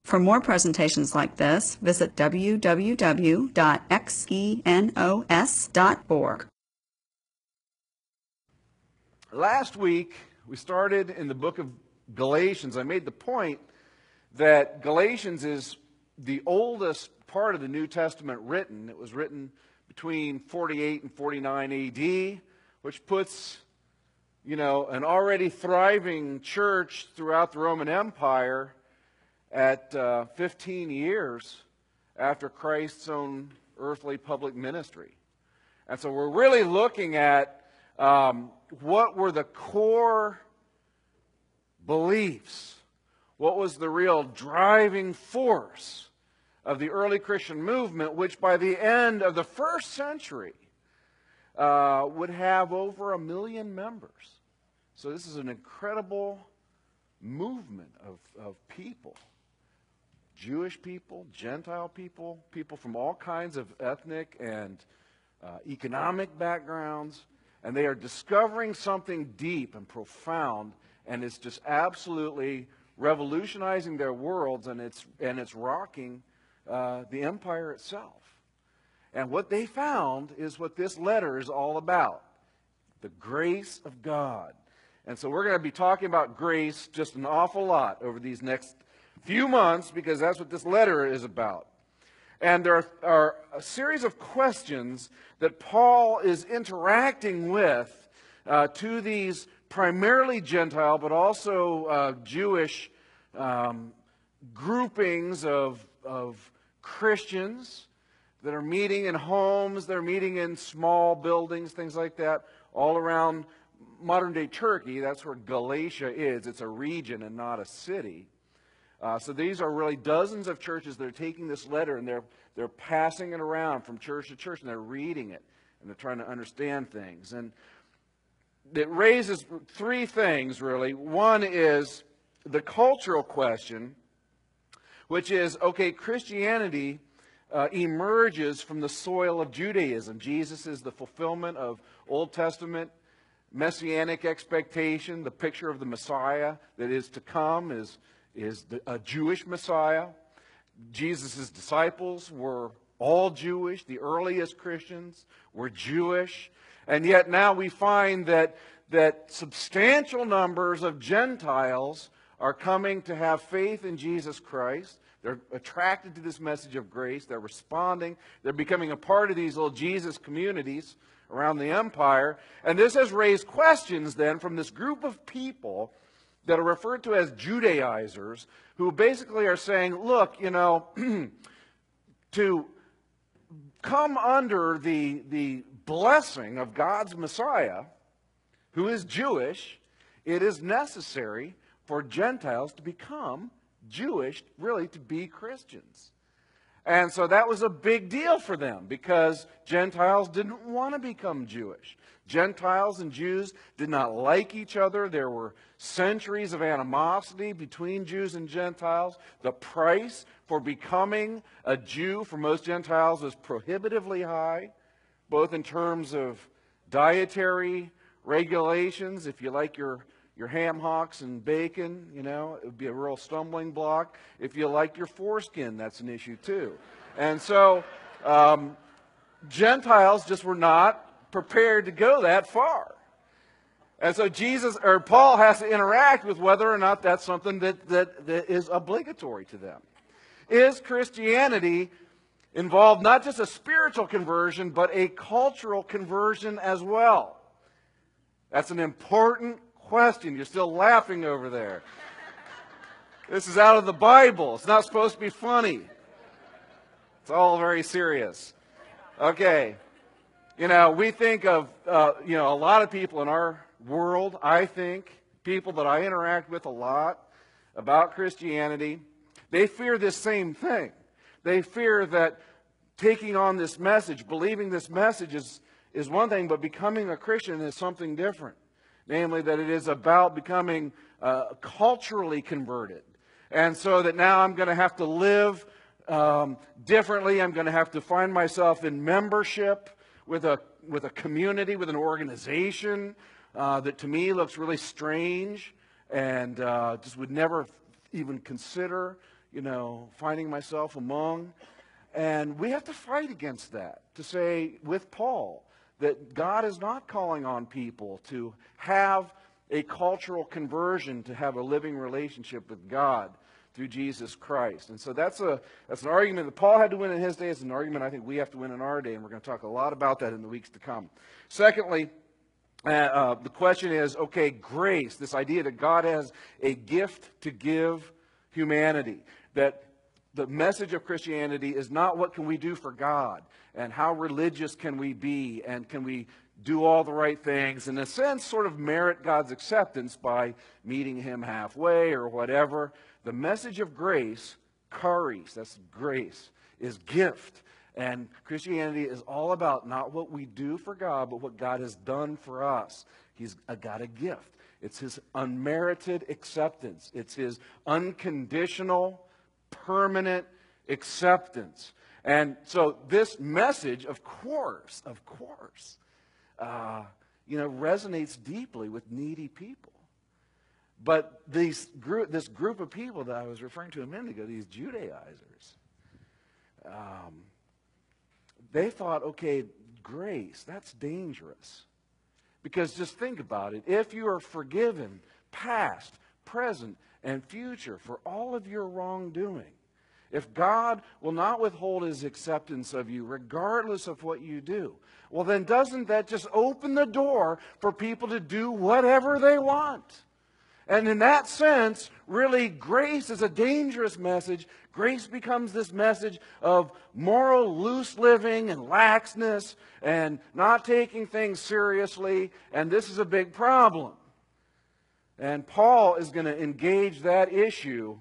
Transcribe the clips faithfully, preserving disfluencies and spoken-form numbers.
For more presentations like this, visit w w w dot xenos dot org. Last week, we started in the book of Galatians. I made the point that Galatians is the oldest part of the New Testament written. It was written between forty-eight and forty-nine A D, which puts, you know, an already thriving church throughout the Roman Empire at uh, fifteen years after Christ's own earthly public ministry. And so we're really looking at um, what were the core beliefs, what was the real driving force of the early Christian movement, which by the end of the first century uh, would have over a million members. So this is an incredible movement of, of people. Jewish people, Gentile people, people from all kinds of ethnic and uh, economic backgrounds, and they are discovering something deep and profound, and it's just absolutely revolutionizing their worlds, and it's and it's rocking uh, the empire itself. And what they found is what this letter is all about: the grace of God. And so we're going to be talking about grace just an awful lot over these next few months, because that's what this letter is about. And there are, are a series of questions that Paul is interacting with uh, to these primarily Gentile, but also uh, Jewish um, groupings of, of Christians that are meeting in homes, they're meeting in small buildings, things like that, all around modern-day Turkey. That's where Galatia is. It's a region and not a city. Uh, so these are really dozens of churches that are taking this letter and they're they're passing it around from church to church, and they're reading it, and they're trying to understand things. And it raises three things, really. One is the cultural question, which is, okay, Christianity uh, emerges from the soil of Judaism. Jesus is the fulfillment of Old Testament messianic expectation. The picture of the Messiah that is to come is is the, a Jewish Messiah. Jesus' disciples were all Jewish. The earliest Christians were Jewish. And yet now we find that, that substantial numbers of Gentiles are coming to have faith in Jesus Christ. They're attracted to this message of grace. They're responding. They're becoming a part of these little Jesus communities around the empire. And this has raised questions then from this group of people that are referred to as Judaizers, who basically are saying, look, you know, to come under the, the blessing of God's Messiah, who is Jewish, it is necessary for Gentiles to become Jewish, really to be Christians. And so that was a big deal for them, because Gentiles didn't want to become Jewish. Gentiles and Jews did not like each other. There were centuries of animosity between Jews and Gentiles. The price for becoming a Jew for most Gentiles was prohibitively high, both in terms of dietary regulations. If you like your, your ham hocks and bacon, you know, it would be a real stumbling block. If you like your foreskin, that's an issue too. And so um, Gentiles just were not prepared to go that far. And so Jesus or Paul has to interact with whether or not that's something that, that, that is obligatory to them. Is Christianity involved not just a spiritual conversion, but a cultural conversion as well? That's an important question. You're still laughing over there. This is out of the Bible. It's not supposed to be funny. It's all very serious. Okay. You know, we think of, uh, you know, a lot of people in our world, I think, people that I interact with a lot about Christianity, they fear this same thing. They fear that taking on this message, believing this message is, is one thing, but becoming a Christian is something different. Namely, that it is about becoming uh, culturally converted. And so that now I'm going to have to live um, differently. I'm going to have to find myself in membership with a with a community, with an organization uh, that to me looks really strange and uh, just would never even consider, you know, finding myself among. And we have to fight against that, to say with Paul that God is not calling on people to have a cultural conversion, to have a living relationship with God through Jesus Christ. And so that's a that's an argument that Paul had to win in his day. It's an argument I think we have to win in our day, and we're going to talk a lot about that in the weeks to come. Secondly, uh, uh, the question is, okay, grace, this idea that God has a gift to give humanity, that the message of Christianity is not what can we do for God and how religious can we be and can we do all the right things, in a sense, sort of merit God's acceptance by meeting Him halfway or whatever. The message of grace, charis, that's grace, is gift. And Christianity is all about not what we do for God, but what God has done for us. He's got a gift. It's His unmerited acceptance. It's His unconditional, permanent acceptance. And so this message, of course, of course, uh, you know, resonates deeply with needy people. But these group, this group of people that I was referring to a minute ago, these Judaizers, um, they thought, okay, grace, that's dangerous. Because just think about it. If you are forgiven, past, present, and future for all of your wrongdoing, if God will not withhold His acceptance of you regardless of what you do, well then doesn't that just open the door for people to do whatever they want? And in that sense, really, grace is a dangerous message. Grace becomes this message of moral loose living and laxness and not taking things seriously, and this is a big problem. And Paul is going to engage that issue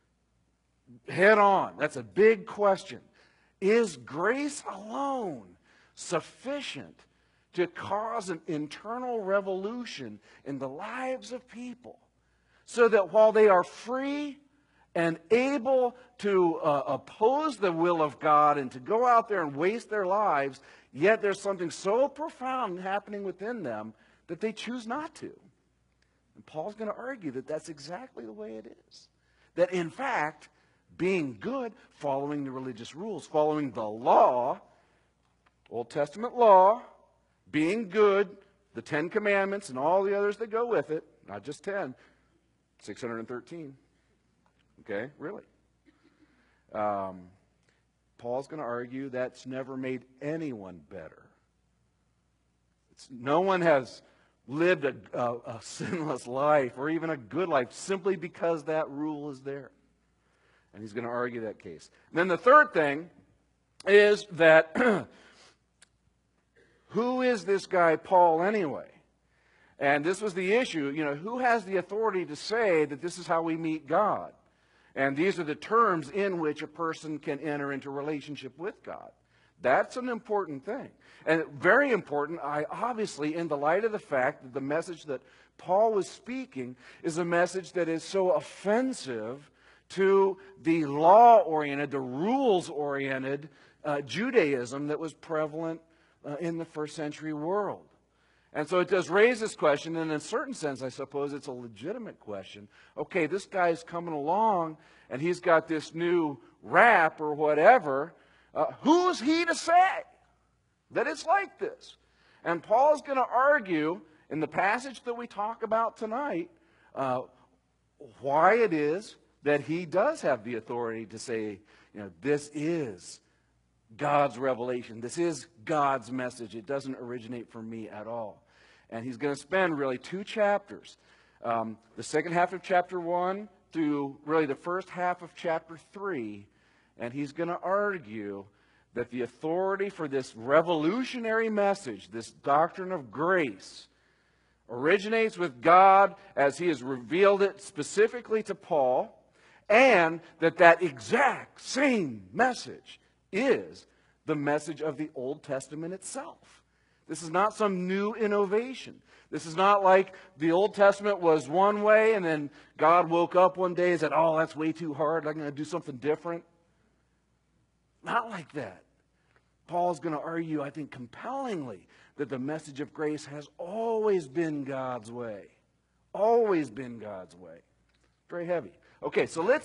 head on. That's a big question. Is grace alone sufficient to cause an internal revolution in the lives of people, so that while they are free and able to uh, oppose the will of God and to go out there and waste their lives, yet there's something so profound happening within them that they choose not to? And Paul's going to argue that that's exactly the way it is. That in fact, being good, following the religious rules, following the law, Old Testament law, being good, the Ten Commandments and all the others that go with it, not just ten, six hundred thirteen. Okay, really. Um, Paul's going to argue that's never made anyone better. It's, no one has lived a, a, a sinless life or even a good life simply because that rule is there. And he's going to argue that case. And then the third thing is that who is this guy Paul anyway? And this was the issue, you know, who has the authority to say that this is how we meet God? And these are the terms in which a person can enter into relationship with God. That's an important thing. And very important, I obviously, in the light of the fact that the message that Paul was speaking is a message that is so offensive to the law-oriented, the rules-oriented uh, Judaism that was prevalent uh, in the first century world. And so it does raise this question, and in a certain sense, I suppose it's a legitimate question. Okay, this guy's coming along, and he's got this new rap or whatever. Uh, who's he to say that it's like this? And Paul's going to argue in the passage that we talk about tonight uh, why it is that he does have the authority to say, you know, this is God's revelation. This is God's message. It doesn't originate from me at all. And he's going to spend really two chapters, um, the second half of chapter one through really the first half of chapter three, and he's going to argue that the authority for this revolutionary message, this doctrine of grace, originates with God as He has revealed it specifically to Paul, and that that exact same message is the message of the Old Testament itself. This is not some new innovation. This is not like the Old Testament was one way and then God woke up one day and said, oh, that's way too hard, I'm going to do something different. Not like that. Paul's going to argue, I think, compellingly that the message of grace has always been God's way. Always been God's way. Very heavy. Okay, so let's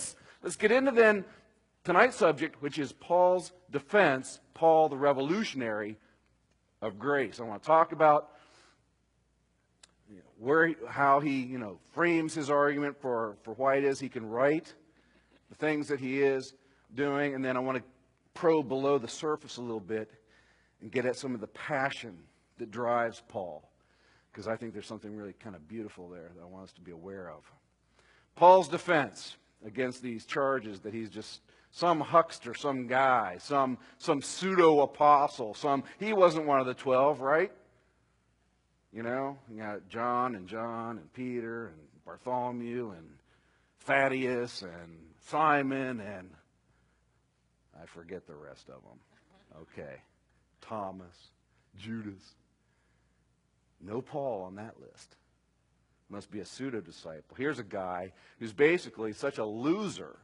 Let's get into then tonight's subject, which is Paul's defense, Paul the revolutionary of grace. I want to talk about you know, where, how he, you know, frames his argument for, for why it is he can write the things that he is doing, and then I want to probe below the surface a little bit and get at some of the passion that drives Paul, because I think there's something really kind of beautiful there that I want us to be aware of. Paul's defense against these charges that he's just some huckster, some guy, some some pseudo-apostle, some he wasn't one of the twelve, right? You know, you got John and John and Peter and Bartholomew and Thaddeus and Simon and I forget the rest of them. Okay. Thomas, Judas. No Paul on that list. Must be a pseudo-disciple. Here's a guy who's basically such a loser.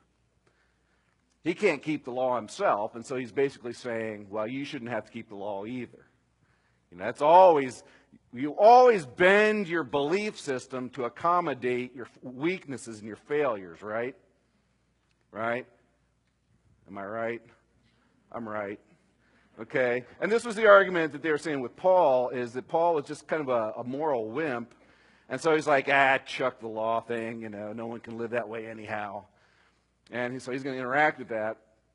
He can't keep the law himself, and so he's basically saying, well, you shouldn't have to keep the law either. You know, that's always, you always bend your belief system to accommodate your weaknesses and your failures, right? Right? Am I right? I'm right. Okay? And this was the argument that they were saying with Paul, is that Paul was just kind of a, a moral wimp. And so he's like, ah, chuck the law thing, you know, no one can live that way anyhow. And he, so he's going to interact with that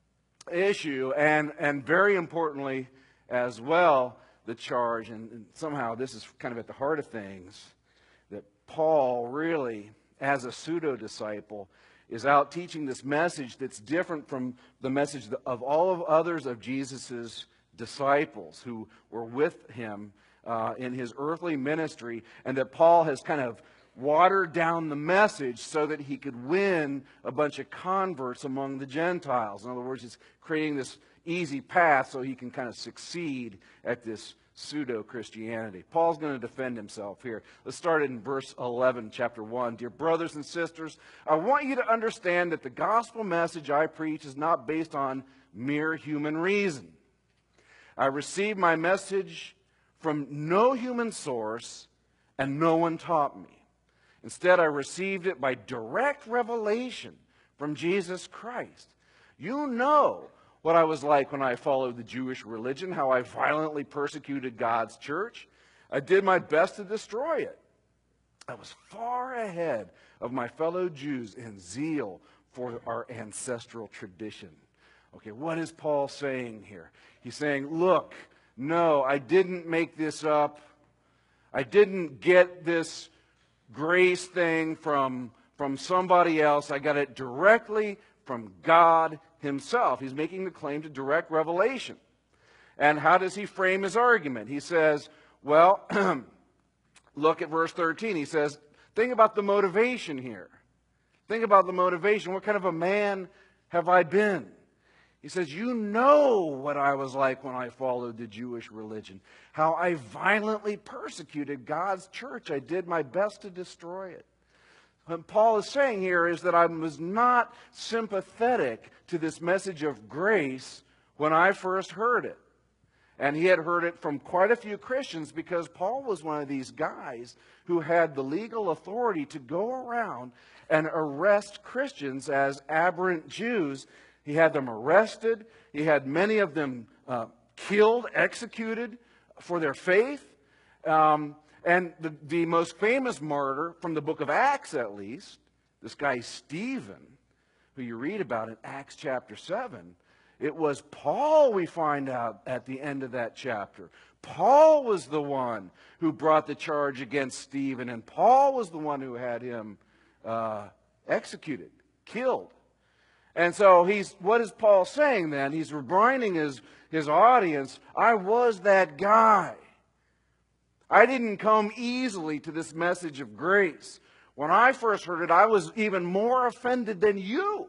issue. And, and very importantly as well, the charge, and, and somehow this is kind of at the heart of things, that Paul really, as a pseudo-disciple, is out teaching this message that's different from the message of all of others of Jesus' disciples who were with him uh, in his earthly ministry, and that Paul has kind of watered down the message so that he could win a bunch of converts among the Gentiles. In other words, he's creating this easy path so he can kind of succeed at this pseudo-Christianity. Paul's going to defend himself here. Let's start in verse eleven, chapter one. Dear brothers and sisters, I want you to understand that the gospel message I preach is not based on mere human reason. I received my message from no human source, and no one taught me. Instead, I received it by direct revelation from Jesus Christ. You know what I was like when I followed the Jewish religion, how I violently persecuted God's church. I did my best to destroy it. I was far ahead of my fellow Jews in zeal for our ancestral tradition. Okay, what is Paul saying here? He's saying, look, no, I didn't make this up. I didn't get this grace thing from, from somebody else. I got it directly from God himself. He's making the claim to direct revelation. And how does he frame his argument? He says, well, look at verse thirteen. He says, think about the motivation here. Think about the motivation. What kind of a man have I been? He says, you know what I was like when I followed the Jewish religion, how I violently persecuted God's church. I did my best to destroy it. What Paul is saying here is that I was not sympathetic to this message of grace when I first heard it. And he had heard it from quite a few Christians, because Paul was one of these guys who had the legal authority to go around and arrest Christians as aberrant Jews. He had them arrested. He had many of them uh, killed, executed for their faith. Um, and the, the most famous martyr from the book of Acts, at least, this guy Stephen, who you read about in Acts chapter seven, it was Paul, we find out at the end of that chapter. Paul was the one who brought the charge against Stephen, and Paul was the one who had him uh, executed, killed. And so he's, what is Paul saying then? He's reminding his, his audience, I was that guy. I didn't come easily to this message of grace. When I first heard it, I was even more offended than you,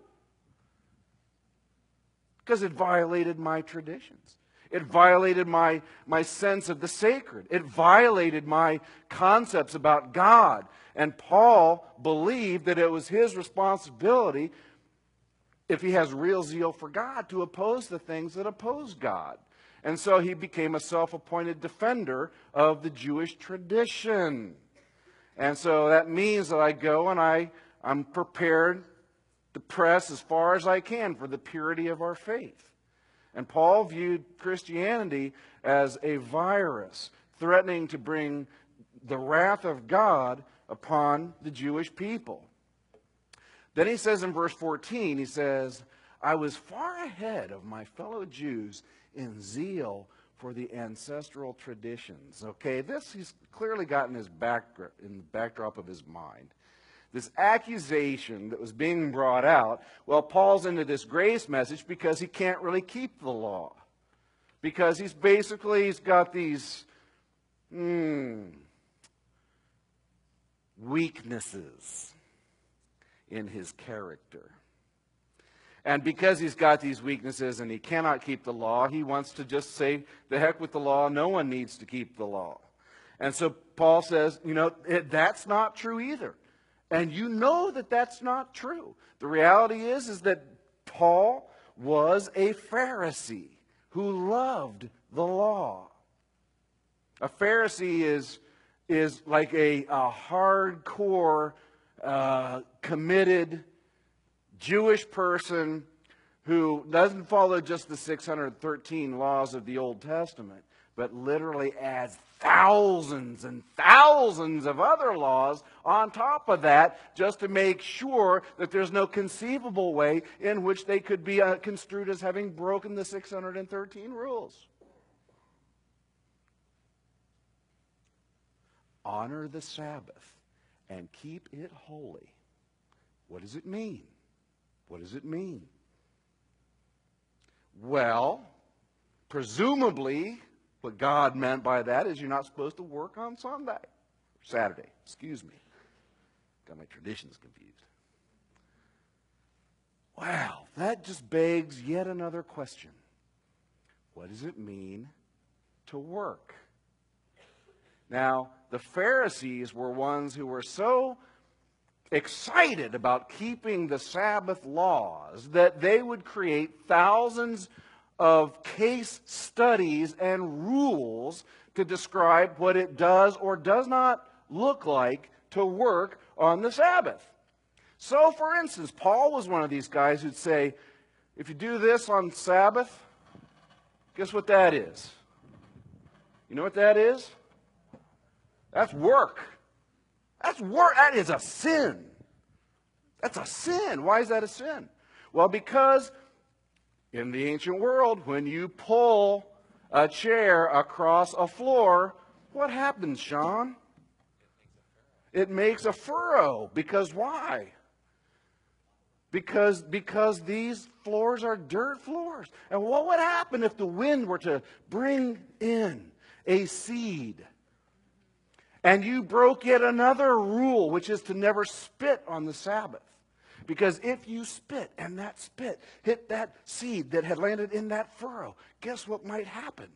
because it violated my traditions. It violated my, my sense of the sacred. It violated my concepts about God. And Paul believed that it was his responsibility, if he has real zeal for God, to oppose the things that oppose God. And so he became a self-appointed defender of the Jewish tradition. And so that means that I go and I, I'm prepared to press as far as I can for the purity of our faith. And Paul viewed Christianity as a virus threatening to bring the wrath of God upon the Jewish people. Then he says in verse fourteen, he says, I was far ahead of my fellow Jews in zeal for the ancestral traditions. Okay, this he's clearly got in his back, in the backdrop of his mind. This accusation that was being brought out, well, Paul's into this grace message because he can't really keep the law. Because he's basically, he's got these hmm, weaknesses in his character. And because he's got these weaknesses and he cannot keep the law, he wants to just say, the heck with the law, no one needs to keep the law. And so Paul says, you know, it, that's not true either. And you know that that's not true. The reality is, is that Paul was a Pharisee who loved the law. A Pharisee is, is like a, a hardcore, uh, committed Jewish person who doesn't follow just the six hundred thirteen laws of the Old Testament, but literally adds thousands and thousands of other laws on top of that just to make sure that there's no conceivable way in which they could be uh, construed as having broken the six hundred thirteen rules. Honor the Sabbath and keep it holy. What does it mean? What does it mean? Well, presumably, what God meant by that is you're not supposed to work on Sunday. Saturday, excuse me. Got my traditions confused. Wow, that just begs yet another question. What does it mean to work? Now, the Pharisees were ones who were so excited about keeping the Sabbath laws that they would create thousands of case studies and rules to describe what it does or does not look like to work on the Sabbath. So, for instance, Paul was one of these guys who'd say, if you do this on Sabbath, guess what that is? You know what that is? That's work. That's work. That is a sin. That's a sin. Why is that a sin? Well, because in the ancient world, when you pull a chair across a floor, what happens, Sean? It makes a furrow. Because why? Because, because these floors are dirt floors. And what would happen if the wind were to bring in a seed? And you broke yet another rule, which is to never spit on the Sabbath. Because if you spit and that spit hit that seed that had landed in that furrow, guess what might happen?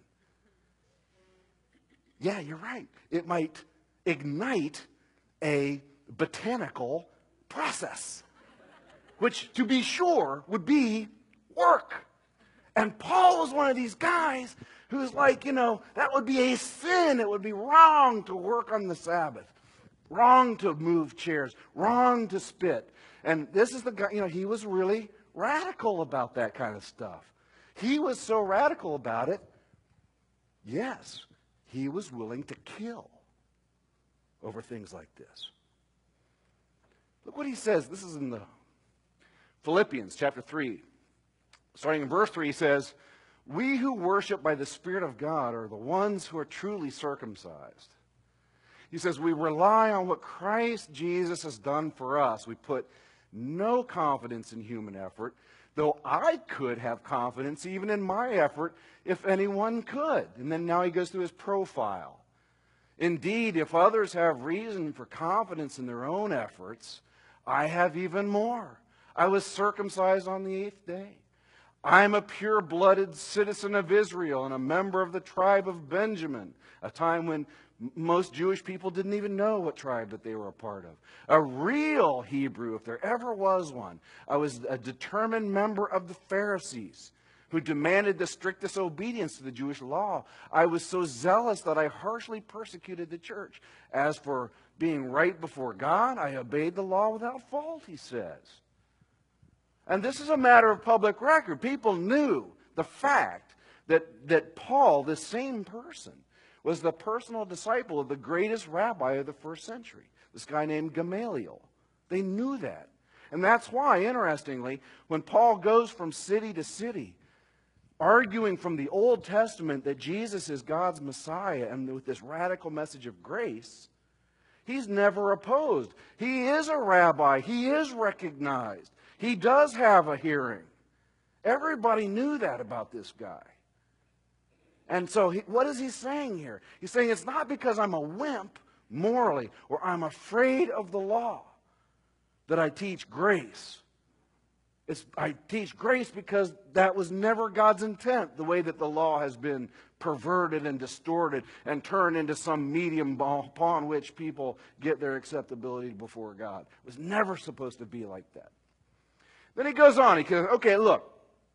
Yeah, you're right. It might ignite a botanical process, which, to be sure, would be work. And Paul was one of these guys who's like, you know, that would be a sin. It would be wrong to work on the Sabbath. Wrong to move chairs. Wrong to spit. And this is the guy, you know, he was really radical about that kind of stuff. He was so radical about it, yes, he was willing to kill over things like this. Look what he says. This is in the Philippians chapter three. Starting in verse three, he says, we who worship by the Spirit of God are the ones who are truly circumcised. He says, we rely on what Christ Jesus has done for us. We put no confidence in human effort, though I could have confidence even in my effort if anyone could. And then now he goes through his profile. Indeed, if others have reason for confidence in their own efforts, I have even more. I was circumcised on the eighth day. I am a pure-blooded citizen of Israel and a member of the tribe of Benjamin, a time when most Jewish people didn't even know what tribe that they were a part of. A real Hebrew, if there ever was one. I was a determined member of the Pharisees who demanded the strictest obedience to the Jewish law. I was so zealous that I harshly persecuted the church. As for being right before God, I obeyed the law without fault, he says. And this is a matter of public record. People knew the fact that, that Paul, this same person, was the personal disciple of the greatest rabbi of the first century, this guy named Gamaliel. They knew that. And that's why, interestingly, when Paul goes from city to city, arguing from the Old Testament that Jesus is God's Messiah and with this radical message of grace, he's never opposed. He is a rabbi. He is recognized. He does have a hearing. Everybody knew that about this guy. And so he, what is he saying here? He's saying it's not because I'm a wimp morally or I'm afraid of the law that I teach grace. It's, I teach grace because that was never God's intent, the way that the law has been perverted and distorted and turned into some medium upon which people get their acceptability before God. It was never supposed to be like that. Then he goes on. He goes, okay, look,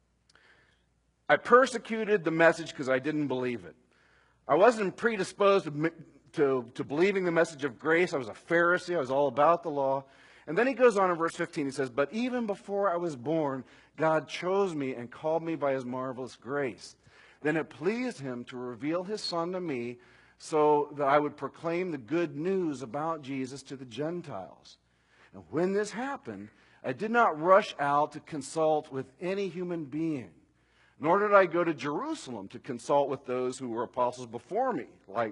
I persecuted the message because I didn't believe it. I wasn't predisposed to, to, to believing the message of grace. I was a Pharisee. I was all about the law. And then he goes on in verse fifteen. He says, but even before I was born, God chose me and called me by his marvelous grace. Then it pleased him to reveal his Son to me so that I would proclaim the good news about Jesus to the Gentiles. And when this happened, I did not rush out to consult with any human being, nor did I go to Jerusalem to consult with those who were apostles before me, like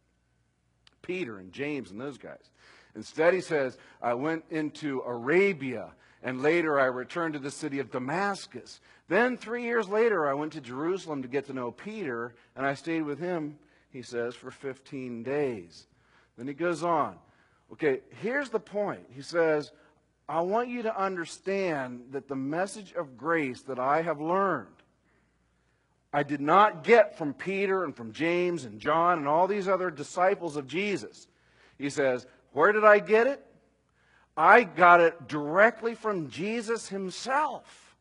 Peter and James and those guys. Instead, he says, I went into Arabia, and later I returned to the city of Damascus. Then three years later, I went to Jerusalem to get to know Peter, and I stayed with him, he says, for fifteen days. Then he goes on. Okay, here's the point. He says, I want you to understand that the message of grace that I have learned, I did not get from Peter and from James and John and all these other disciples of Jesus. He says, where did I get it? I got it directly from Jesus himself.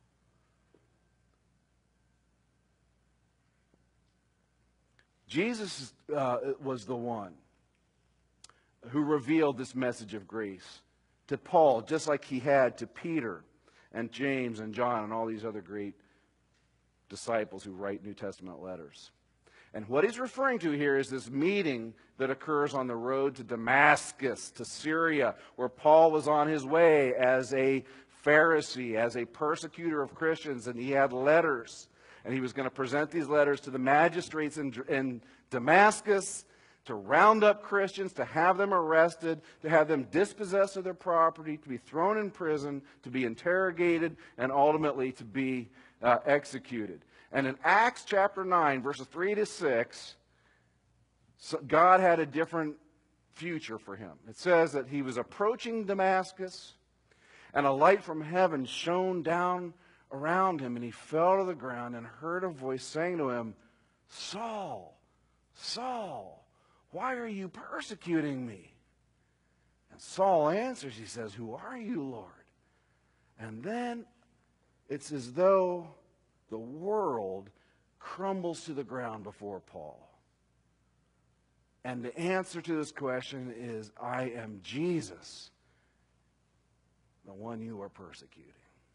Jesus uh, was the one who revealed this message of grace to Paul, just like he had to Peter and James and John and all these other great disciples who write New Testament letters. And what he's referring to here is this meeting that occurs on the road to Damascus, to Syria, where Paul was on his way as a Pharisee, as a persecutor of Christians, and he had letters. And he was going to present these letters to the magistrates in, in Damascus to round up Christians, to have them arrested, to have them dispossessed of their property, to be thrown in prison, to be interrogated, and ultimately to be uh, executed. And in Acts chapter nine, verses three to six, so God had a different future for him. It says that he was approaching Damascus, and a light from heaven shone down around him, and he fell to the ground and heard a voice saying to him, Saul, Saul, why are you persecuting me? And Saul answers, he says, who are you, Lord? And then it's as though the world crumbles to the ground before Paul. And the answer to this question is, I am Jesus, the one you are persecuting.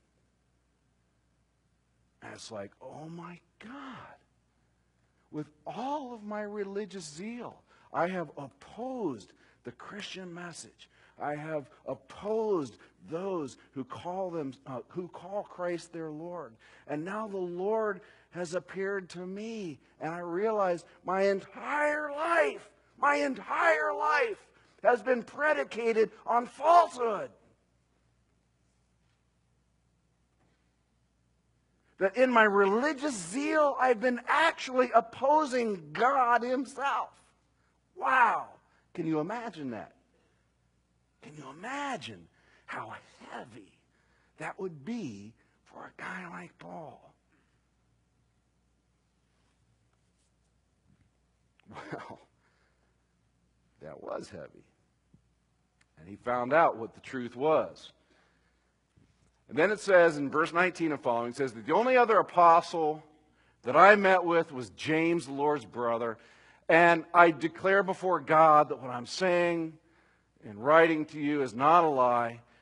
And it's like, oh my God. With all of my religious zeal, I have opposed the Christian message. I have opposed those who call them, uh, who call Christ their Lord. And now the Lord has appeared to me, and I realize my entire life, my entire life has been predicated on falsehood. That in my religious zeal, I've been actually opposing God himself. Wow. Can you imagine that? Can you imagine how heavy that would be for a guy like Paul? Well, that was heavy. And he found out what the truth was. And then it says in verse nineteen and following, it says that the only other apostle that I met with was James, the Lord's brother. And I declare before God that what I'm saying and writing to you is not a lie.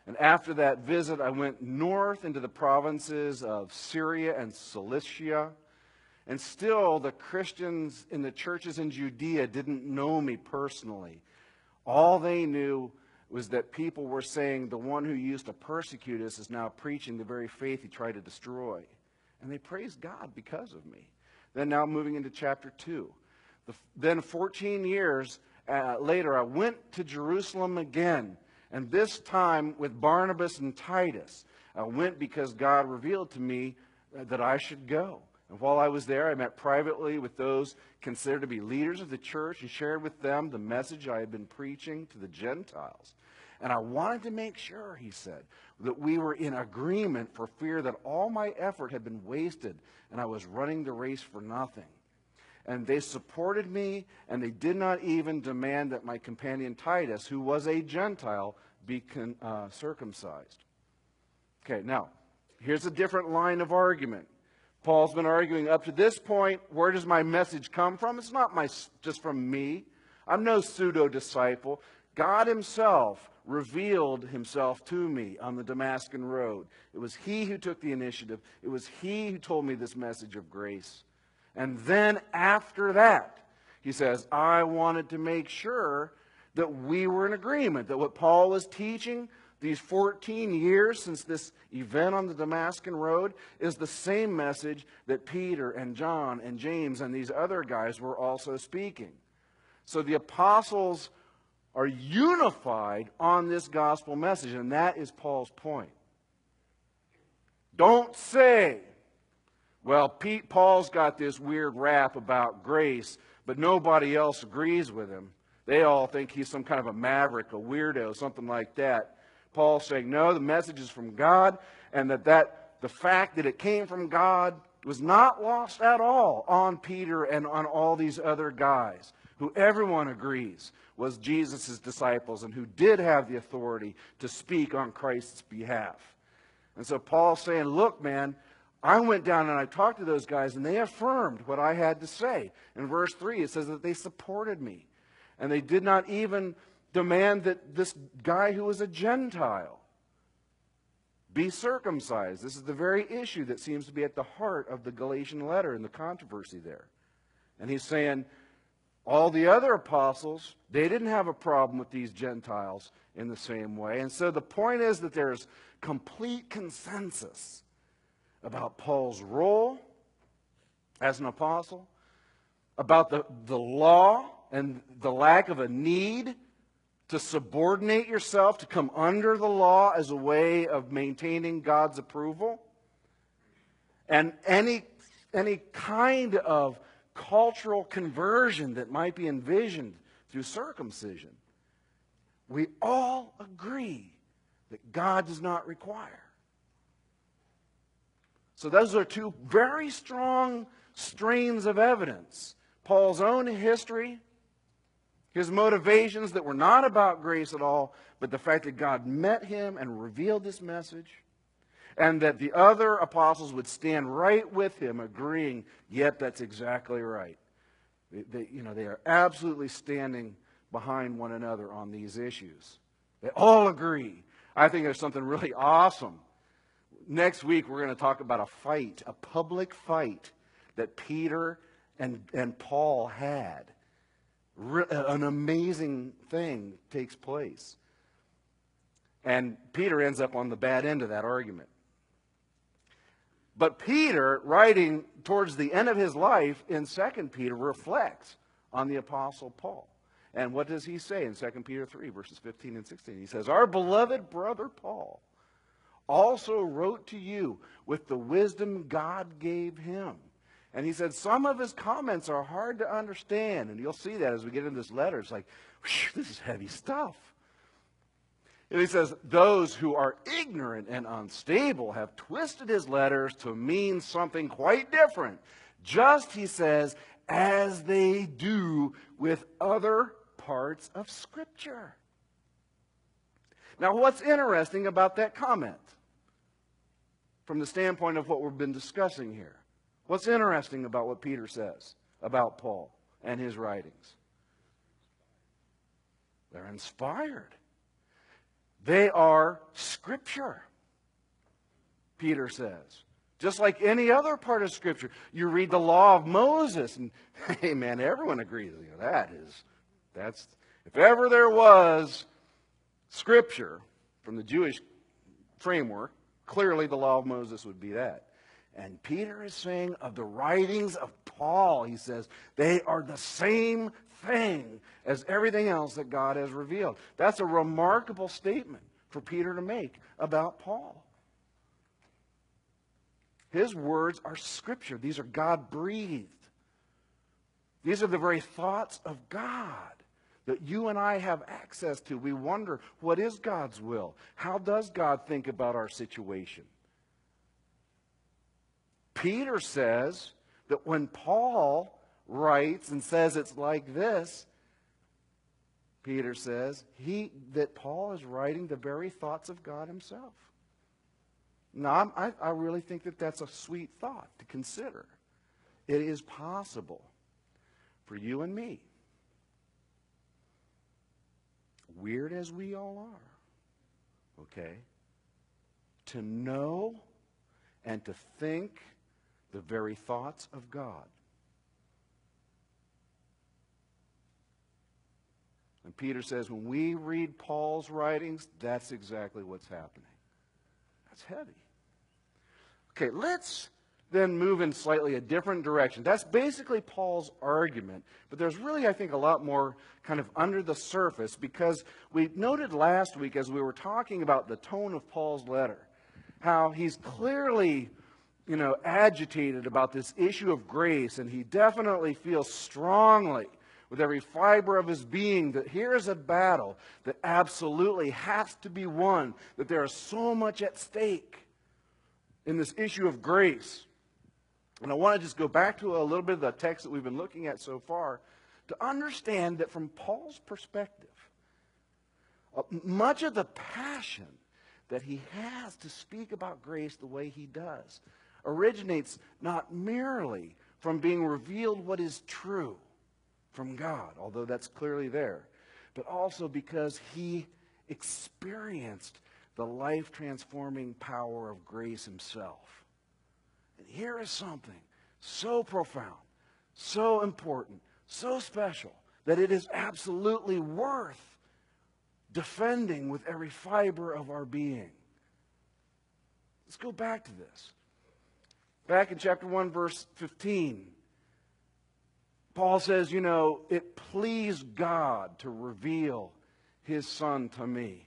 And after that visit, I went north into the provinces of Syria and Cilicia. And still, the Christians in the churches in Judea didn't know me personally. All they knew was that people were saying the one who used to persecute us is now preaching the very faith he tried to destroy. And they praised God because of me. Then now moving into chapter two. The, then fourteen years uh, later, I went to Jerusalem again. And this time with Barnabas and Titus. I went because God revealed to me that I should go. And while I was there, I met privately with those considered to be leaders of the church and shared with them the message I had been preaching to the Gentiles. And I wanted to make sure, he said, that we were in agreement for fear that all my effort had been wasted and I was running the race for nothing. And they supported me, and they did not even demand that my companion Titus, who was a Gentile, be con, uh, circumcised. Okay, now, here's a different line of argument. Paul's been arguing up to this point, where does my message come from? It's not my, just from me. I'm no pseudo-disciple. God himself revealed himself to me on the Damascus road. It was he who took the initiative. It was he who told me this message of grace. And then after that, he says, I wanted to make sure that we were in agreement, that what Paul was teaching these fourteen years since this event on the Damascus road is the same message that Peter and John and James and these other guys were also speaking. So the apostles are unified on this gospel message, and that is Paul's point. Don't say, well, Pete, Paul's got this weird rap about grace, but nobody else agrees with him. They all think he's some kind of a maverick, a weirdo, something like that. Paul's saying, no, the message is from God, and that, that the fact that it came from God was not lost at all on Peter and on all these other guys, who everyone agrees was Jesus' disciples and who did have the authority to speak on Christ's behalf. And so Paul's saying, look, man, I went down and I talked to those guys, and they affirmed what I had to say. In verse three, it says that they supported me. And they did not even demand that this guy who was a Gentile be circumcised. This is the very issue that seems to be at the heart of the Galatian letter and the controversy there. And he's saying, all the other apostles, they didn't have a problem with these Gentiles in the same way. And so the point is that there's complete consensus about Paul's role as an apostle, about the, the law and the lack of a need to subordinate yourself, to come under the law as a way of maintaining God's approval, and any, any kind of cultural conversion that might be envisioned through circumcision. We all agree that God does not require. So those are two very strong strains of evidence. Paul's own history, his motivations that were not about grace at all, but the fact that God met him and revealed this message, and that the other apostles would stand right with him, agreeing, yep, that's exactly right. They, they, you know, they are absolutely standing behind one another on these issues. They all agree. I think there's something really awesome. Next week, we're going to talk about a fight, a public fight that Peter and, and Paul had. Re- an amazing thing takes place. And Peter ends up on the bad end of that argument. But Peter, writing towards the end of his life in Second Peter, reflects on the Apostle Paul. And what does he say in Second Peter three, verses fifteen and sixteen? He says, our beloved brother Paul also wrote to you with the wisdom God gave him. And he said some of his comments are hard to understand. And you'll see that as we get into this letter. It's like, this is heavy stuff. And he says, those who are ignorant and unstable have twisted his letters to mean something quite different. Just, he says, as they do with other parts of Scripture. Now, what's interesting about that comment from the standpoint of what we've been discussing here? What's interesting about what Peter says about Paul and his writings? They're inspired. They are Scripture, Peter says. Just like any other part of Scripture. You read the law of Moses, and hey man, everyone agrees. You know, that is, that's, if ever there was Scripture from the Jewish framework, clearly the law of Moses would be that. And Peter is saying of the writings of Paul, he says, they are the same thing as everything else that God has revealed. That's a remarkable statement for Peter to make about Paul. His words are Scripture. These are God-breathed. These are the very thoughts of God that you and I have access to. We wonder, what is God's will? How does God think about our situation? Peter says that when Paul writes and says it's like this, Peter says he that Paul is writing the very thoughts of God himself. Now, I, I really think that that's a sweet thought to consider. It is possible for you and me, weird as we all are, okay, to know and to think the very thoughts of God. And Peter says when we read Paul's writings, that's exactly what's happening. That's heavy. Okay, let's then move in slightly a different direction. That's basically Paul's argument, but there's really, I think, a lot more kind of under the surface, because we noted last week as we were talking about the tone of Paul's letter, how he's clearly, you know, agitated about this issue of grace, and he definitely feels strongly with every fiber of his being that here is a battle that absolutely has to be won, that there is so much at stake in this issue of grace. And I want to just go back to a little bit of the text that we've been looking at so far to understand that from Paul's perspective, uh, much of the passion that he has to speak about grace the way he does originates not merely from being revealed what is true from God, although that's clearly there, but also because he experienced the life-transforming power of grace himself. And here is something so profound, so important, so special, that it is absolutely worth defending with every fiber of our being. Let's go back to this. Back in chapter one, verse fifteen, Paul says, you know, it pleased God to reveal his Son to me.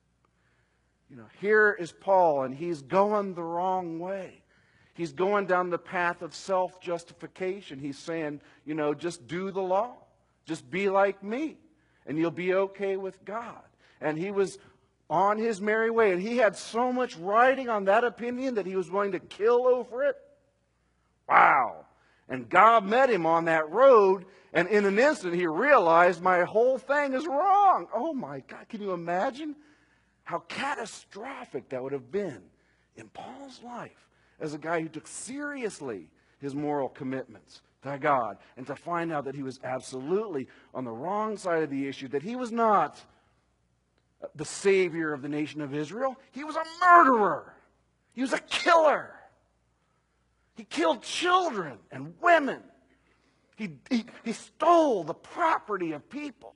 You know, here is Paul, and he's going the wrong way. He's going down the path of self-justification. He's saying, you know, just do the law. Just be like me, and you'll be okay with God. And he was on his merry way, and he had so much riding on that opinion that he was willing to kill over it. Wow. And God met him on that road, and in an instant he realized my whole thing is wrong. Oh my God, can you imagine how catastrophic that would have been in Paul's life as a guy who took seriously his moral commitments to God, and to find out that he was absolutely on the wrong side of the issue, that he was not the savior of the nation of Israel. He was a murderer. He was a killer. He killed children and women. He, he, he stole the property of people.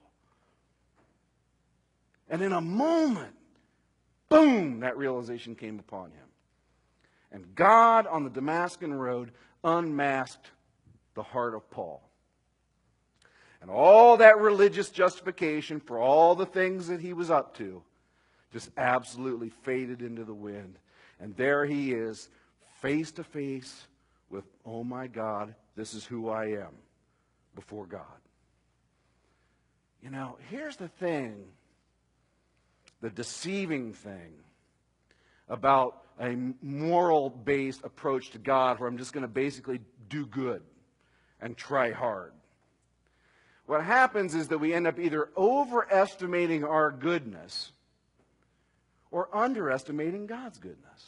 And in a moment, boom, that realization came upon him. And God on the Damascus road unmasked the heart of Paul. And all that religious justification for all the things that he was up to just absolutely faded into the wind. And there he is, face to face with, oh my God, this is who I am before God. You know, here's the thing, the deceiving thing about a moral-based approach to God where I'm just going to basically do good and try hard. What happens is that we end up either overestimating our goodness or underestimating God's goodness.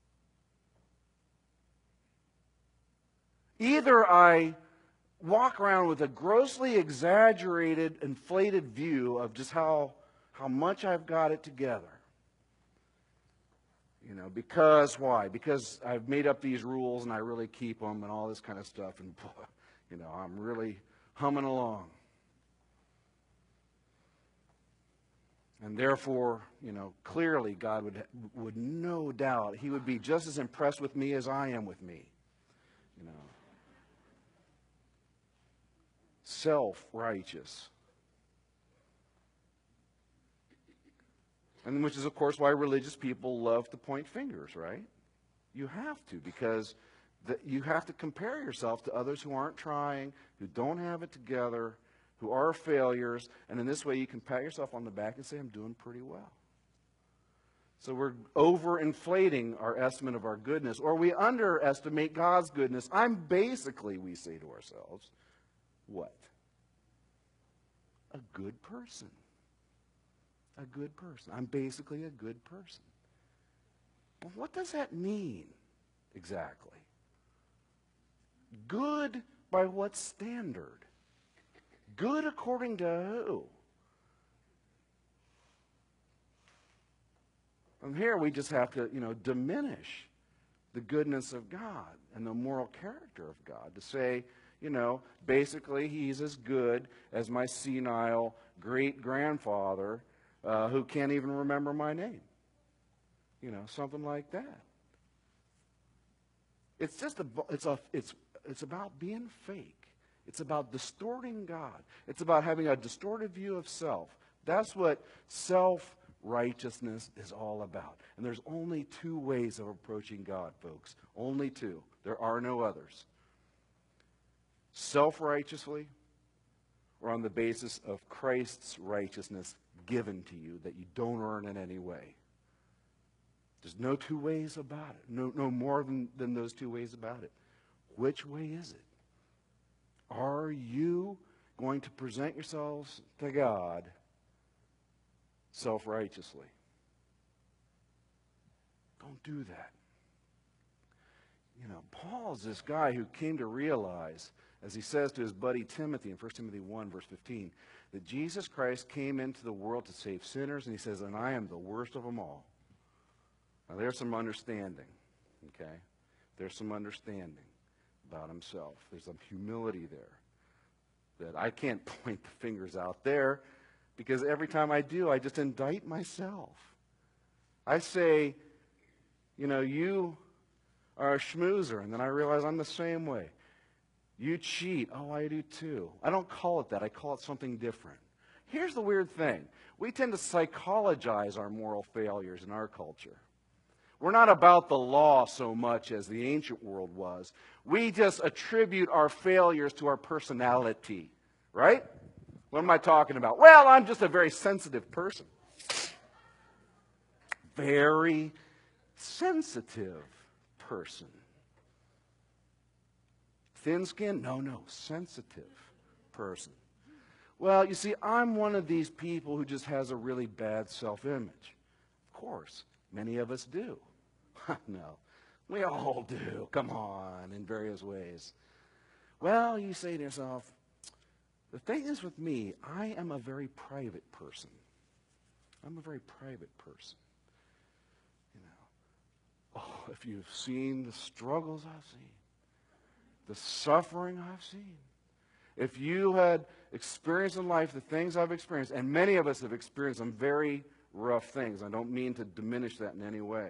Either I walk around with a grossly exaggerated, inflated view of just how, how much I've got it together, You know, because why? Because I've made up these rules and I really keep them and all this kind of stuff. And, you know, I'm really humming along. And therefore, you know, clearly God would, would no doubt, he would be just as impressed with me as I am with me. You know, self-righteous. And which is, of course, why religious people love to point fingers, right? You have to, because the, you have to compare yourself to others who aren't trying, who don't have it together, who are failures, and in this way you can pat yourself on the back and say, I'm doing pretty well. So we're overinflating our estimate of our goodness, or we underestimate God's goodness. I'm basically, we say to ourselves, what? A good person. A good person. I'm basically a good person. Well, what does that mean exactly? Good by what standard? Good according to who? And here we just have to, you know, diminish the goodness of God and the moral character of God to say, you know, basically he's as good as my senile great-grandfather uh, who can't even remember my name. You know, something like that. It's just a, it's a, it's, it's about being fake. It's about distorting God. It's about having a distorted view of self. That's what self-righteousness is all about. And there's only two ways of approaching God, folks. Only two. There are no others. Self-righteously, or on the basis of Christ's righteousness given to you that you don't earn in any way. There's no two ways about it. No, no more than, than those two ways about it. Which way is it? Are you going to present yourselves to God self-righteously? Don't do that. You know, Paul's this guy who came to realize, as he says to his buddy Timothy in First Timothy one, verse fifteen, that Jesus Christ came into the world to save sinners, and he says, and I am the worst of them all. Now, there's some understanding, okay? There's some understanding about himself. There's some humility there that I can't point the fingers out there because every time I do, I just indict myself. I say, you know, you are a schmoozer, and then I realize I'm the same way. You cheat. Oh, I do too. I don't call it that. I call it something different. Here's the weird thing. We tend to psychologize our moral failures in our culture. We're not about the law so much as the ancient world was. We just attribute our failures to our personality, right? What am I talking about? Well, I'm just a very sensitive person. Very sensitive person. Thin skin? No, no, sensitive person. Well, you see, I'm one of these people who just has a really bad self-image. Of course, many of us do. No, we all do. Come on, in various ways. Well, you say to yourself, the thing is with me, I am a very private person. I'm a very private person. You know, oh, if you've seen the struggles I've seen, the suffering I've seen, if you had experienced in life the things I've experienced, and many of us have experienced some very rough things. I don't mean to diminish that in any way.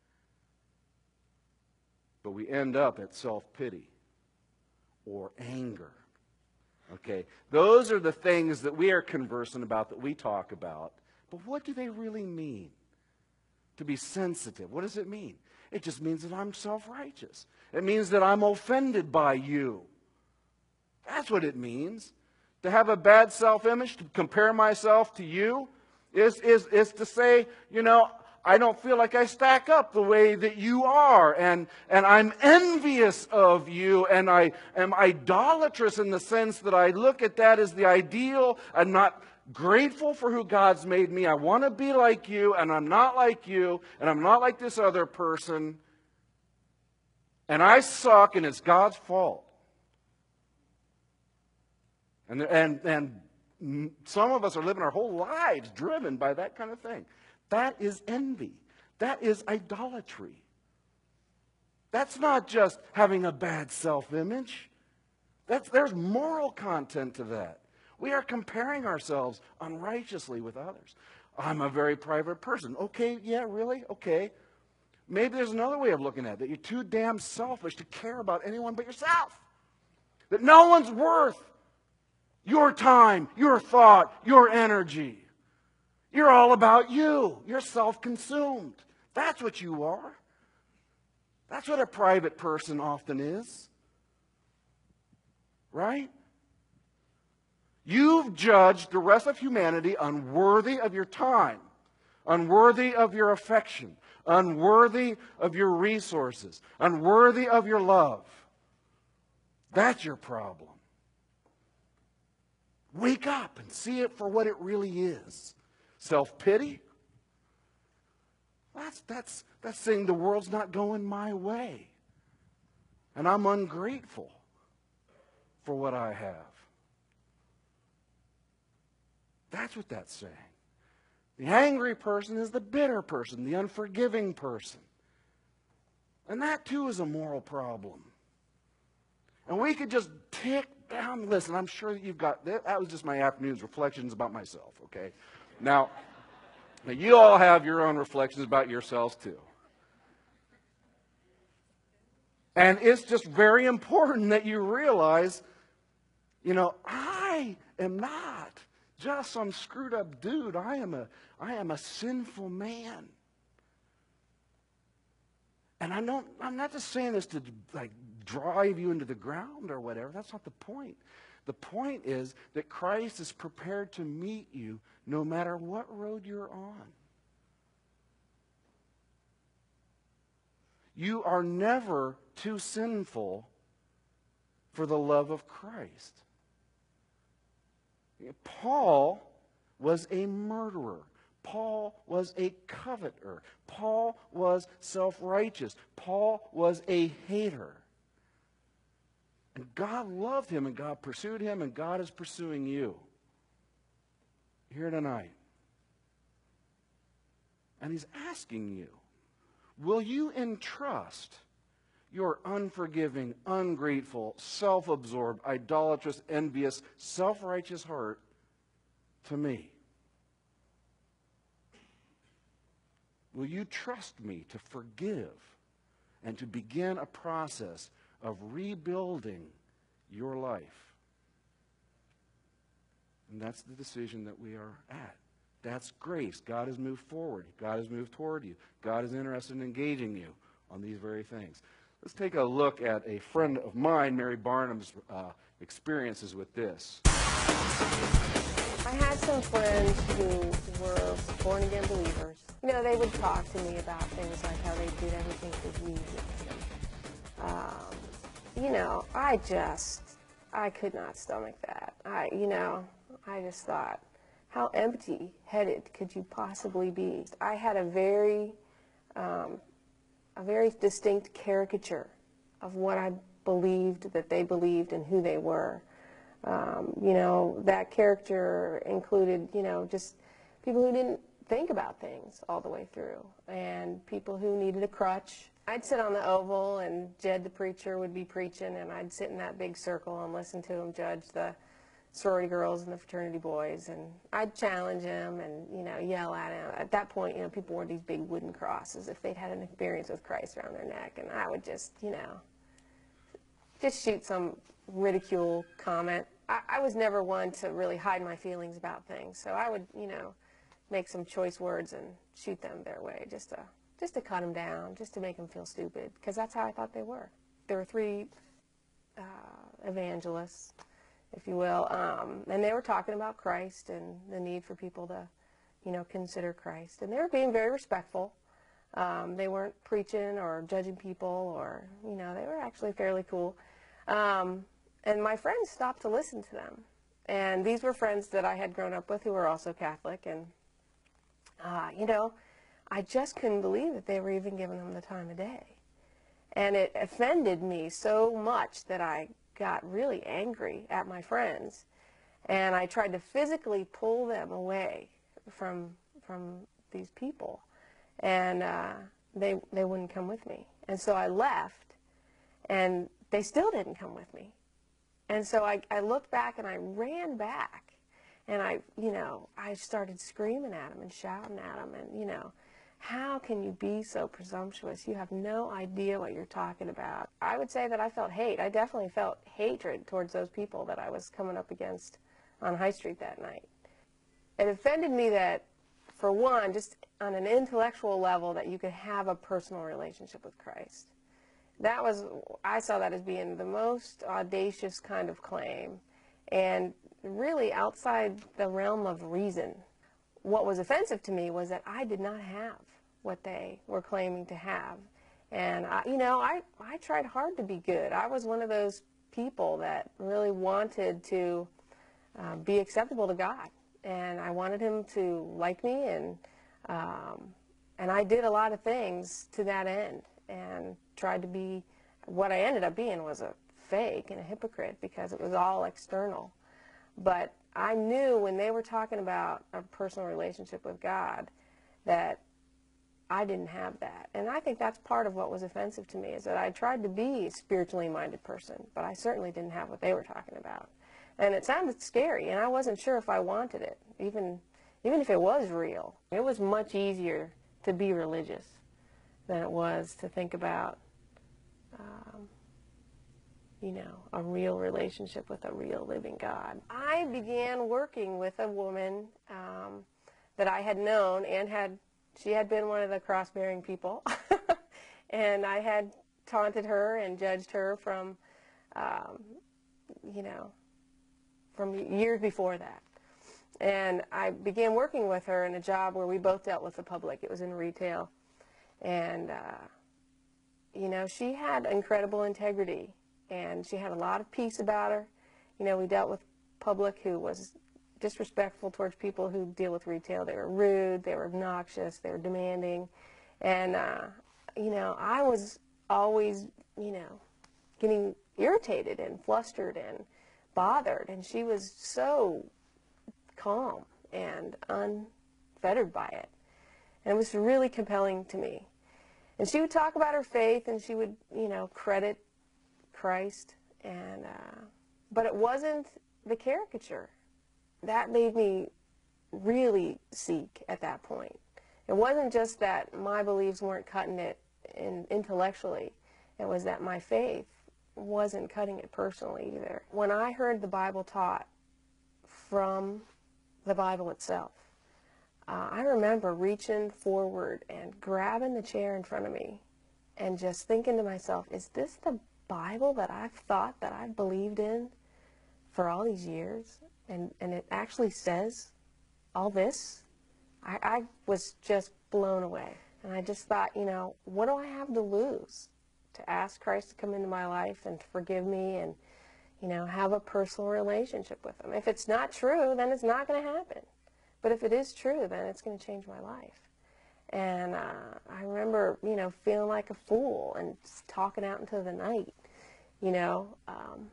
But we end up at self-pity or anger. Okay? Those are the things that we are conversant about, that we talk about. But what do they really mean? To be sensitive. What does it mean? It just means that I'm self-righteous. It means that I'm offended by you. That's what it means. To have a bad self-image, to compare myself to you, is, is, is to say, you know, I don't feel like I stack up the way that you are, and, and I'm envious of you, and I am idolatrous in the sense that I look at that as the ideal. I'm not grateful for who God's made me. I want to be like you, and I'm not like you, and I'm not like this other person, and I suck, and it's God's fault. And, and, and some of us are living our whole lives driven by that kind of thing. That is envy. That is idolatry. That's not just having a bad self-image. That's, there's moral content to that. We are comparing ourselves unrighteously with others. I'm a very private person. Okay, yeah, really? Okay. Maybe there's another way of looking at it, that you're too damn selfish to care about anyone but yourself. That no one's worth your time, your thought, your energy. You're all about you. You're self-consumed. That's what you are. That's what a private person often is. Right? You've judged the rest of humanity unworthy of your time, unworthy of your affection, unworthy of your resources, unworthy of your love. That's your problem. Wake up and see it for what it really is. Self-pity? That's, that's, that's saying the world's not going my way. And I'm ungrateful for what I have. That's what that's saying. The angry person is the bitter person, the unforgiving person. And that too is a moral problem. And we could just tick down the list. And I'm sure that you've got, that was just my afternoon's reflections about myself, okay? Now, now you all have your own reflections about yourselves too. And it's just very important that you realize, you know, I am not just some screwed up dude. I am a, I am a sinful man. And I don't, I'm not just saying this to like drive you into the ground or whatever. That's not the point. The point is that Christ is prepared to meet you no matter what road you're on. You are never too sinful for the love of Christ. Paul was a murderer. Paul was a coveter. Paul was self-righteous. Paul was a hater. And God loved him, and God pursued him, and God is pursuing you here tonight. And he's asking you, will you entrust your unforgiving, ungrateful, self-absorbed, idolatrous, envious, self-righteous heart to me? Will you trust me to forgive and to begin a process of rebuilding your life? And that's the decision that we are at. That's grace. God has moved forward. God has moved toward you. God is interested in engaging you on these very things. Let's take a look at a friend of mine, Mary Barnum's uh, experiences with this. I had some friends who were born-again believers. You know, they would talk to me about things like how they did everything for Jesus. And, um, you know, I just, I could not stomach that. I, you know, I just thought, how empty-headed could you possibly be? I had a very, um, a very distinct caricature of what I believed that they believed and who they were. Um, you know, that character included, you know, just people who didn't think about things all the way through, and people who needed a crutch. I'd sit on the Oval, and Jed the preacher would be preaching, and I'd sit in that big circle and listen to him judge the sorority girls and the fraternity boys, and I'd challenge him and, you know, yell at him. At that point, you know, people wore these big wooden crosses if they'd had an experience with Christ around their neck, and I would just, you know, just shoot some ridicule comment. I, I was never one to really hide my feelings about things, so I would, you know, make some choice words and shoot them their way just to, just to cut them down, just to make them feel stupid, because that's how I thought they were. There were three uh, evangelists, if you will, um, and they were talking about Christ and the need for people to, you know, consider Christ. And they were being very respectful. Um, they weren't preaching or judging people, or, you know, they were actually fairly cool. Um, and my friends stopped to listen to them. And these were friends that I had grown up with who were also Catholic. And, uh, you know, I just couldn't believe that they were even giving them the time of day. And it offended me so much that I got really angry at my friends, and I tried to physically pull them away from from these people. and uh, they, they wouldn't come with me. And so I left, and they still didn't come with me. And so I, I looked back, and I ran back, and I, you know, I started screaming at them and shouting at them, and, you know, how can you be so presumptuous? You have no idea what you're talking about. I would say that I felt hate. I definitely felt hatred towards those people that I was coming up against on High Street that night. It offended me that, for one, just on an intellectual level, that you could have a personal relationship with Christ. That was, I saw that as being the most audacious kind of claim, and really outside the realm of reason. What was offensive to me was that I did not have what they were claiming to have. And, I, you know, I, I tried hard to be good. I was one of those people that really wanted to uh, be acceptable to God. And I wanted him to like me, and, um, and I did a lot of things to that end, and tried to be, what I ended up being was a fake and a hypocrite, because it was all external. But I knew when they were talking about a personal relationship with God that I didn't have that. And I think that's part of what was offensive to me, is that I tried to be a spiritually minded person, but I certainly didn't have what they were talking about. And it sounded scary, and I wasn't sure if I wanted it, even, even if it was real. It was much easier to be religious than it was to think about, um, you know, a real relationship with a real living God. I began working with a woman um, that I had known, and had, she had been one of the cross-bearing people, and I had taunted her and judged her from, um, you know, from years before that. And I began working with her in a job where we both dealt with the public. It was in retail. And, uh, you know, she had incredible integrity, and she had a lot of peace about her. You know, we dealt with public who was disrespectful towards people who deal with retail. They were rude, they were obnoxious, they were demanding. And, uh, you know, I was always, you know, getting irritated and flustered and bothered, and she was so calm and unfettered by it. And it was really compelling to me. And she would talk about her faith, and she would, you know, credit Christ, and uh, but it wasn't the caricature. That made me really seek at that point. It wasn't just that my beliefs weren't cutting it in, intellectually. It was that my faith wasn't cutting it personally either. When I heard the Bible taught from the Bible itself, uh, I remember reaching forward and grabbing the chair in front of me and just thinking to myself, is this the Bible that I've thought that I've believed in for all these years? And, and it actually says all this? I, I was just blown away. And I just thought, you know, what do I have to lose to ask Christ to come into my life and to forgive me and, you know, have a personal relationship with him? If it's not true, then it's not going to happen. But if it is true, then it's going to change my life. And uh, I remember, you know, feeling like a fool and just talking out into the night, you know, um,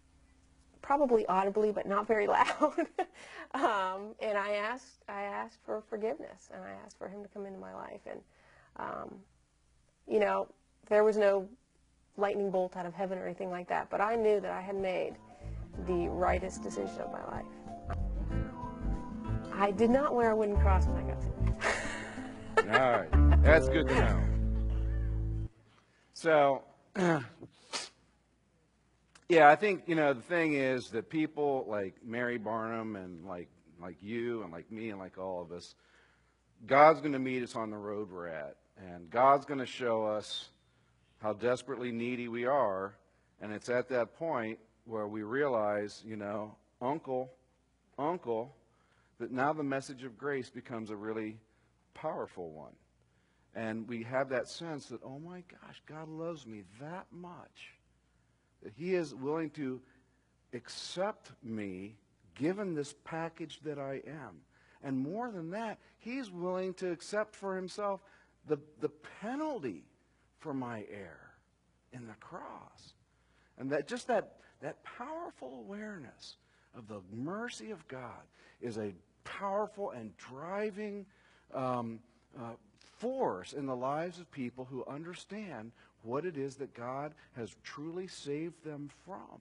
probably audibly, but not very loud. um, and I asked, I asked for forgiveness, and I asked for him to come into my life. And, um, you know, there was no lightning bolt out of heaven or anything like that, but I knew that I had made the rightest decision of my life. I did not wear a wooden cross when I got saved. All right. That's good to know. So, yeah, I think, you know, the thing is that people like Mary Barnum and like like you and like me and like all of us, God's going to meet us on the road we're at. And God's going to show us how desperately needy we are. And it's at that point where we realize, you know, uncle, uncle, that now the message of grace becomes a really powerful one. And we have that sense that, oh my gosh, God loves me that much, that he is willing to accept me given this package that I am. And more than that, he's willing to accept for himself the, the penalty for my error in the cross. And that just that, that powerful awareness of the mercy of God is a powerful and driving um, uh, force in the lives of people who understand what it is that God has truly saved them from.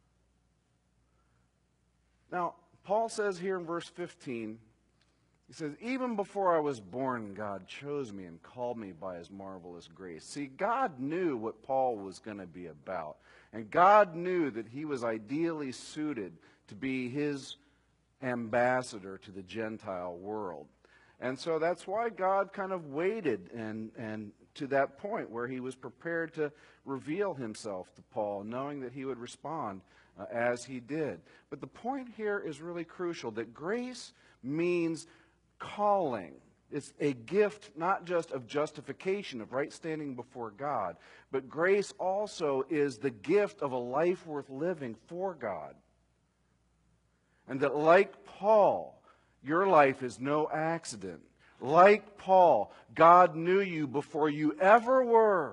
Now, Paul says here in verse fifteen, he says, even before I was born, God chose me and called me by his marvelous grace. See, God knew what Paul was going to be about. And God knew that he was ideally suited to be his ambassador to the Gentile world. And so that's why God kind of waited and, and to that point where he was prepared to reveal himself to Paul, knowing that he would respond uh, as he did. But the point here is really crucial, that grace means calling. It's a gift not just of justification, of right standing before God, but grace also is the gift of a life worth living for God. And that like Paul, your life is no accident. Like Paul, God knew you before you ever were.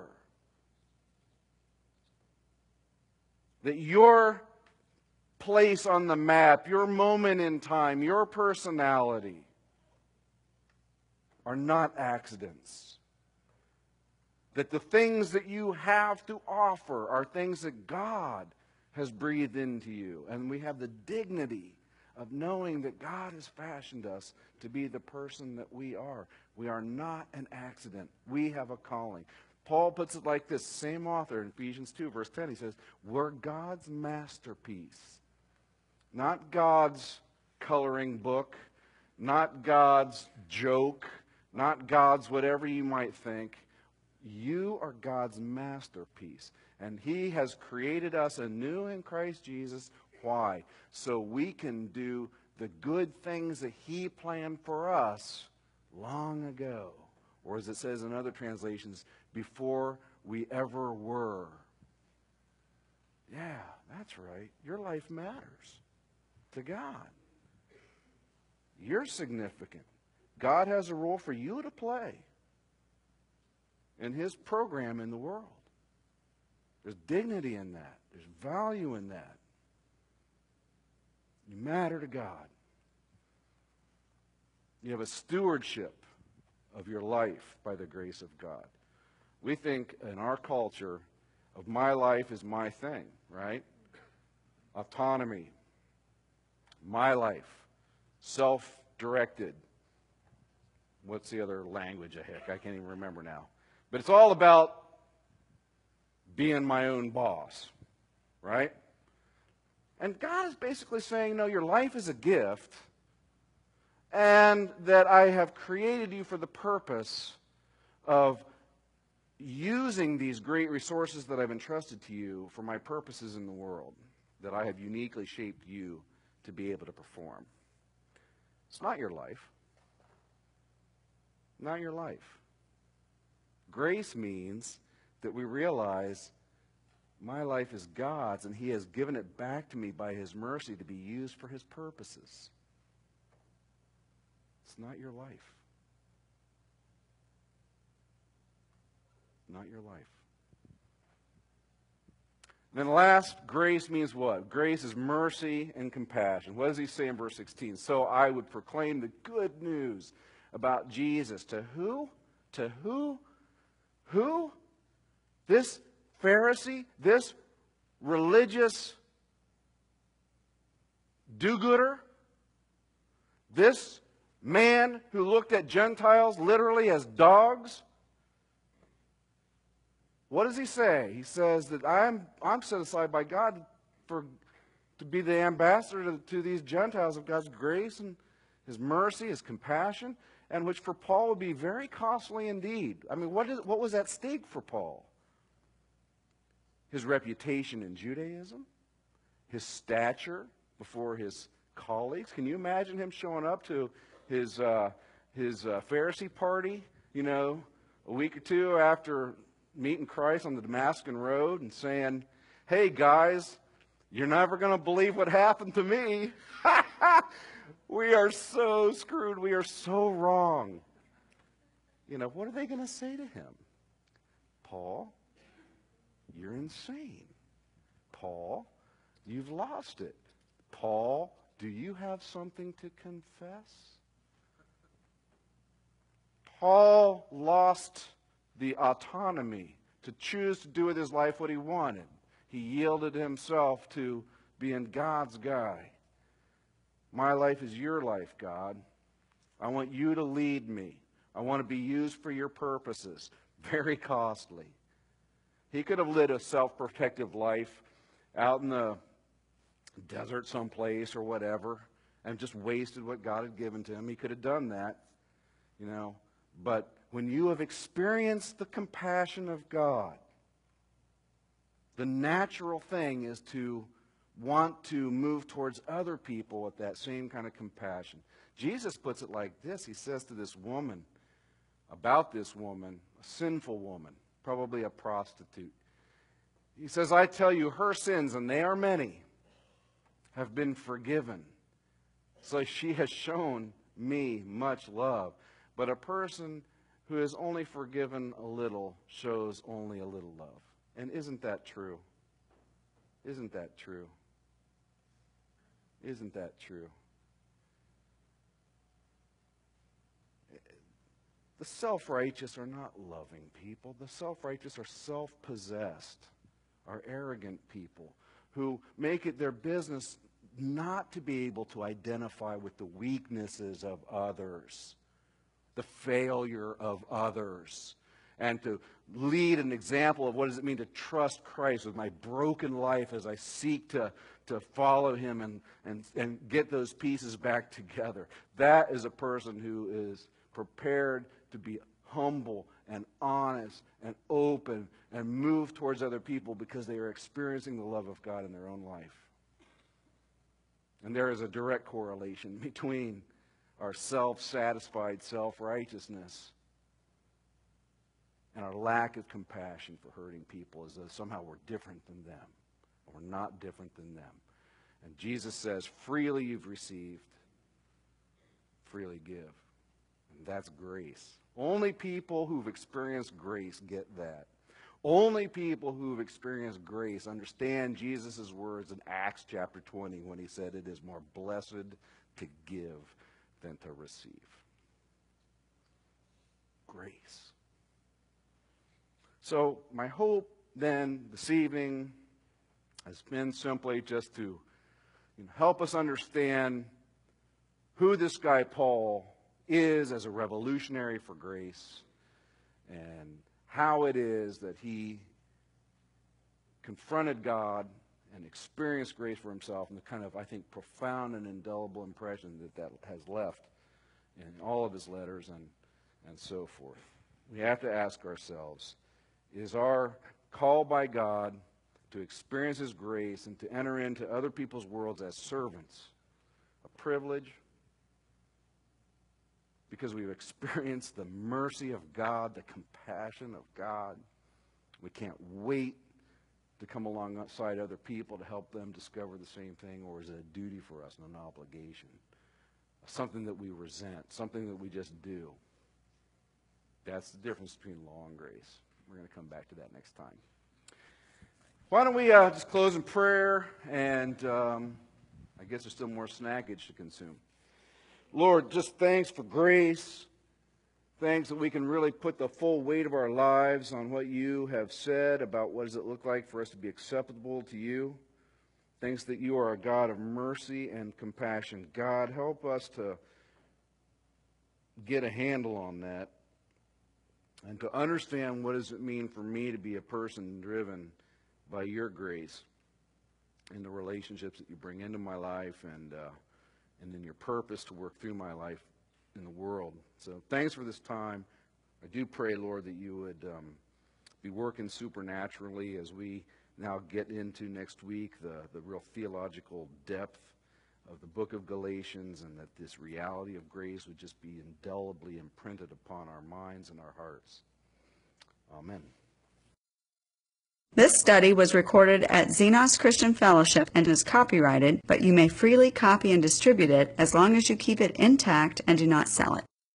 That your place on the map, your moment in time, your personality are not accidents. That the things that you have to offer are things that God has breathed into you. And we have the dignity of knowing that God has fashioned us to be the person that we are. We are not an accident. We have a calling. Paul puts it like this, same author in Ephesians two, verse ten, he says, we're God's masterpiece. Not God's coloring book, not God's joke, not God's whatever you might think. You are God's masterpiece. And he has created us anew in Christ Jesus. Why? So we can do the good things that he planned for us long ago. Or as it says in other translations, before we ever were. Yeah, that's right. Your life matters to God. You're significant. God has a role for you to play in his program in the world. There's dignity in that. There's value in that. You matter to God. You have a stewardship of your life by the grace of God. We think in our culture of my life is my thing, right? Autonomy. My life. Self-directed. What's the other language of heck? I can't even remember now. But it's all about being my own boss, right? And God is basically saying, no, your life is a gift, and that I have created you for the purpose of using these great resources that I've entrusted to you for my purposes in the world, that I have uniquely shaped you to be able to perform. It's not your life. Not your life. Grace means that we realize my life is God's, and he has given it back to me by his mercy to be used for his purposes. It's not your life. Not your life. Then last, grace means what? Grace is mercy and compassion. What does he say in verse sixteen? So I would proclaim the good news about Jesus. To who? To who? Who? This Pharisee, this religious do-gooder, this man who looked at Gentiles literally as dogs. What does he say? He says that I'm, I'm set aside by God for, to be the ambassador to, to these Gentiles of God's grace and his mercy, his compassion, and which for Paul would be very costly indeed. I mean, what, is, what was at stake for Paul? His reputation in Judaism, his stature before his colleagues. Can you imagine him showing up to his uh, his uh, Pharisee party, you know, a week or two after meeting Christ on the Damascus Road and saying, hey guys, you're never going to believe what happened to me. We are so screwed. We are so wrong. You know, what are they going to say to him? Paul, you're insane. Paul, you've lost it. Paul, do you have something to confess? Paul lost the autonomy to choose to do with his life what he wanted. He yielded himself to being God's guy. My life is your life, God. I want you to lead me. I want to be used for your purposes. Very costly. He could have lived a self-protective life out in the desert someplace or whatever and just wasted what God had given to him. He could have done that, you know. But when you have experienced the compassion of God, the natural thing is to want to move towards other people with that same kind of compassion. Jesus puts it like this. He says to this woman, about this woman, a sinful woman, probably a prostitute. He says, I tell you, her sins, and they are many, have been forgiven. So she has shown me much love. But a person who is only forgiven a little shows only a little love. And isn't that true? Isn't that true? Isn't that true? The self-righteous are not loving people. The self-righteous are self-possessed, are arrogant people who make it their business not to be able to identify with the weaknesses of others, the failure of others, and to lead an example of what does it mean to trust Christ with my broken life as I seek to, to follow him and, and, and get those pieces back together. That is a person who is prepared to be humble and honest and open and move towards other people because they are experiencing the love of God in their own life. And there is a direct correlation between our self-satisfied self-righteousness and our lack of compassion for hurting people, as though somehow we're different than them. Or we're not different than them. And Jesus says, freely you've received, freely give. And that's grace. Only people who've experienced grace get that. Only people who've experienced grace understand Jesus' words in Acts chapter twenty when he said, it is more blessed to give than to receive. Grace. So my hope then this evening has been simply just to you know, help us understand who this guy Paul is as a revolutionary for grace and how it is that he confronted God and experienced grace for himself, and the kind of, I think, profound and indelible impression that that has left in all of his letters and, and so forth. We have to ask ourselves, is our call by God to experience his grace and to enter into other people's worlds as servants a privilege because we've experienced the mercy of God, the compassion of God? We can't wait to come alongside other people to help them discover the same thing, or is it a duty for us and an obligation? Something that we resent, something that we just do. That's the difference between law and grace. We're going to come back to that next time. Why don't we uh, just close in prayer, and um, I guess there's still more snackage to consume. Lord, just thanks for grace. Thanks that we can really put the full weight of our lives on what you have said about what does it look like for us to be acceptable to you. Thanks that you are a God of mercy and compassion. God, help us to get a handle on that and to understand what does it mean for me to be a person driven by your grace in the relationships that you bring into my life and uh, and in your purpose to work through my life in the world. So thanks for this time. I do pray, Lord, that you would um, be working supernaturally as we now get into next week the, the real theological depth of the book of Galatians, and that this reality of grace would just be indelibly imprinted upon our minds and our hearts. Amen. This study was recorded at Xenos Christian Fellowship and is copyrighted, but you may freely copy and distribute it as long as you keep it intact and do not sell it.